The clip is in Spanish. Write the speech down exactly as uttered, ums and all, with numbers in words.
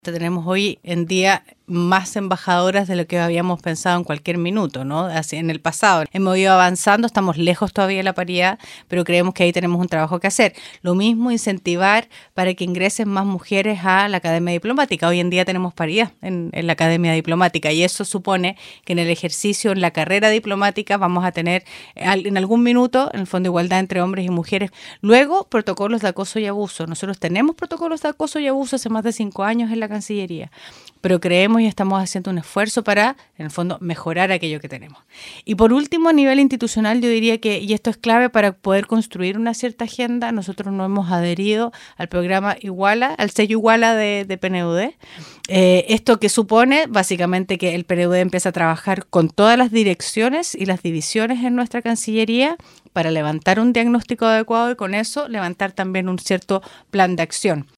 Tenemos hoy en día más embajadoras de lo que habíamos pensado en cualquier minuto, ¿no? Así en el pasado. Hemos ido avanzando, estamos lejos todavía de la paridad, pero creemos que ahí tenemos un trabajo que hacer. Lo mismo, incentivar para que ingresen más mujeres a la Academia Diplomática. Hoy en día tenemos paridad en, en la Academia Diplomática y eso supone que en el ejercicio, en la carrera diplomática, vamos a tener en algún minuto, en el Fondo de Igualdad entre hombres y mujeres. Luego, protocolos de acoso y abuso. Nosotros tenemos protocolos de acoso y abuso hace más de cinco años en la Cancillería, pero creemos y estamos haciendo un esfuerzo para, en el fondo, mejorar aquello que tenemos. Y por último, a nivel institucional, yo diría que, y esto es clave para poder construir una cierta agenda, nosotros no hemos adherido al programa Iguala, al sello Iguala de, de P N U D. Eh, esto que supone, básicamente, que el P N U D empieza a trabajar con todas las direcciones y las divisiones en nuestra Cancillería para levantar un diagnóstico adecuado y con eso levantar también un cierto plan de acción.